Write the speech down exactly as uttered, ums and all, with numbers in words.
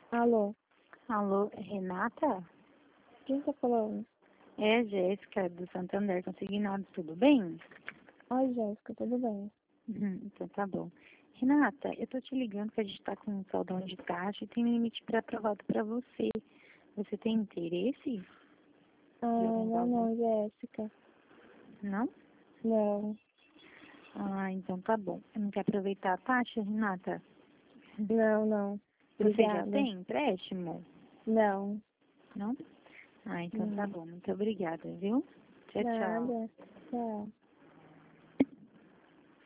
Alô, Alô, Renata? quem tá falando? É a Jéssica do Santander Consignado, tudo bem? Oi, Jéssica, tudo bem? Uhum, então tá bom. Renata, eu tô te ligando que a gente tá com um saldão de taxa e tem limite pré-aprovado pra você. Você tem interesse Ah, de algum não, valor? não, Jéssica. Não? Não, Ah, então tá bom. Você não quer aproveitar a taxa, Renata? não, não. Você já Obrigada. tem empréstimo? Não, Não? Ah, então tá não. bom. Muito obrigada, viu? Tchau, tchau. Nada. Tchau.